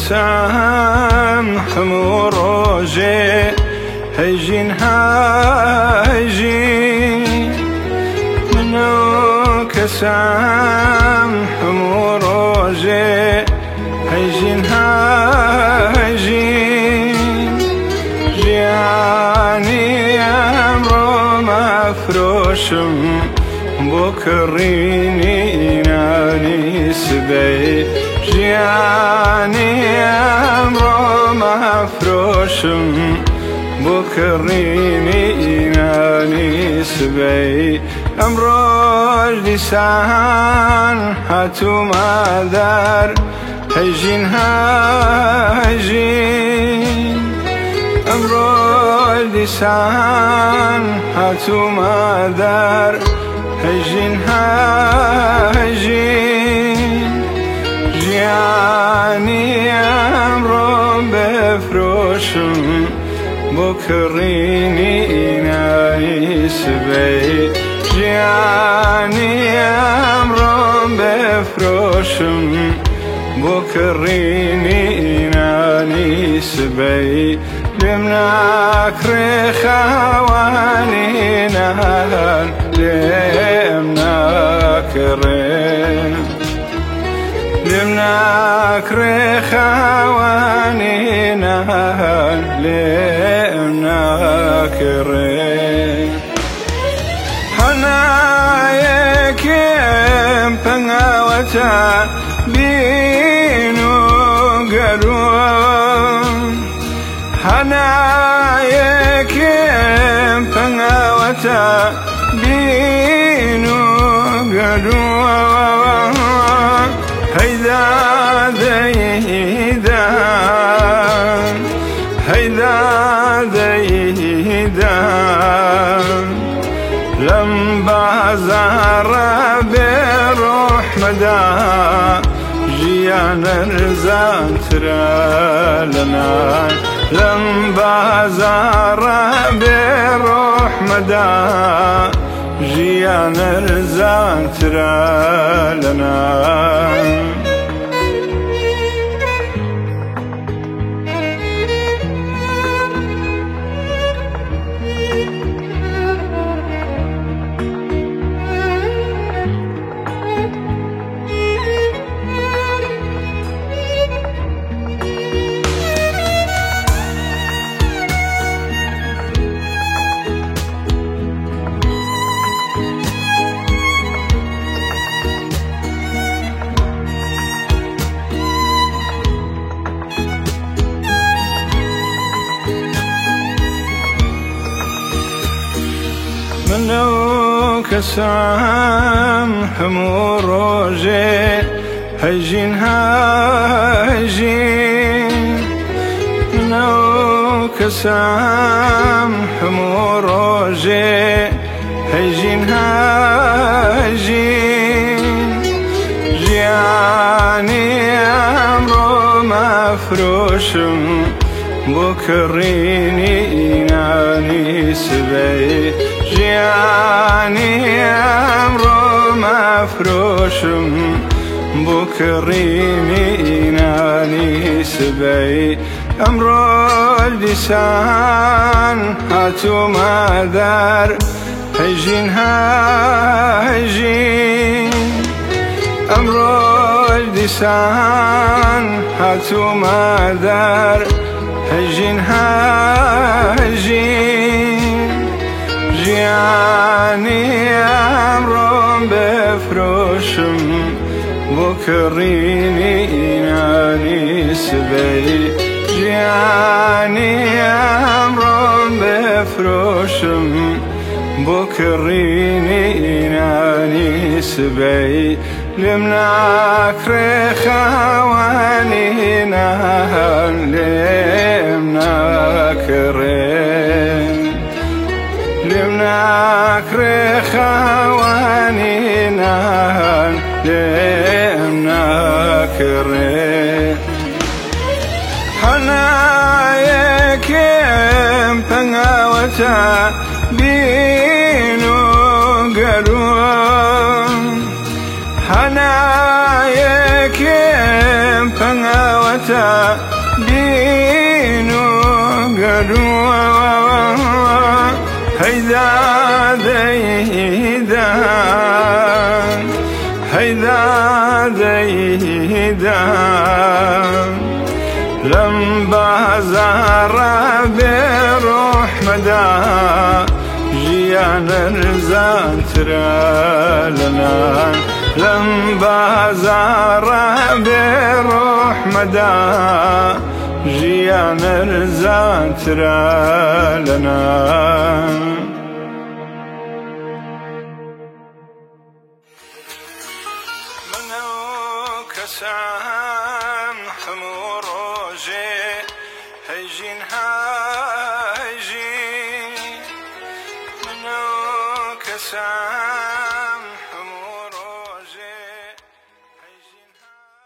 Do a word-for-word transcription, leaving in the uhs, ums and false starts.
كسام حمو روجي هيجين هايجين منو كسام حمو روجي هيجين هايجين جياني امرو مفروشم بكريني ناني سبي جياني امرو مفروشم بكريني ناني سبي امرو لسان هاتو مادر هيجين هايجين امرو لسان هاتو مادر هيجين هايجين جياني امرو بفروشم بكريني ناني سبي جياني امرو بفروشم بكريني ناني سبي لمناك رخواني نهان لمناك رخ لمناك رخواني نهان لمناك رخ حنايك يمبنغوتا بينو قرون حنايك يمبنغوتا بينو قرون هيدا ذيدان هيدا ذيدان لم بازار بروح مدى جيان رزان ترى لنا لم بازار بروح مدى جيان رزان ترى لنا منو كسام حمو روجي هيجين هايجين منو كسام حمو روجي هيجين هايجين جياني امرو مفروشم بكريني ناني سبي جياني امرو مفروشم بكريني ناني سبي امرو اللسان هاتو مادر هيجين هايجين امرو اللسان هاتو مادر هيجين هايجين جياني امرو بفروشم بكريني ناني سبي جياني امرو بفروشم بكريني ناني سبي لمناك رخواني نهان لمناك رخ لمناك رخواني نهان لمناك رخ حنايك يمبنغوتا بينو قرون حنايك يمبنغوتا لا دينو قالوا هيدا ذيدا هيدا ذيدا لم بازار بروح مدى جيان رزان ترى لنا لم بازار بروح مدى جيان رزان ترى لنا منو كسان حمور روجي هيجين هيجين منو كسان